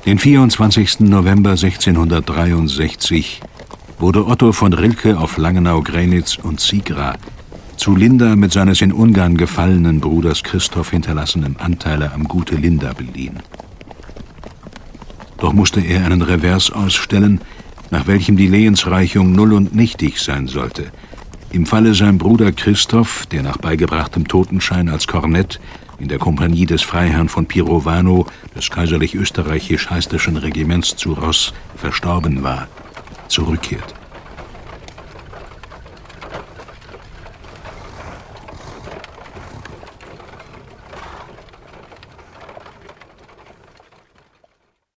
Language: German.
Den 24. November 1663 wurde Otto von Rilke auf Langenau, Grenitz und Zigra zu Linda mit seines in Ungarn gefallenen Bruders Christoph hinterlassenem Anteile am Gute Linda beliehen. Doch musste er einen Revers ausstellen, nach welchem die Lehensreichung null und nichtig sein sollte. Im Falle sein Bruder Christoph, der nach beigebrachtem Totenschein als Kornett in der Kompanie des Freiherrn von Pirovano des kaiserlich-österreichisch-heistischen Regiments zu Ross verstorben war, zurückkehrt.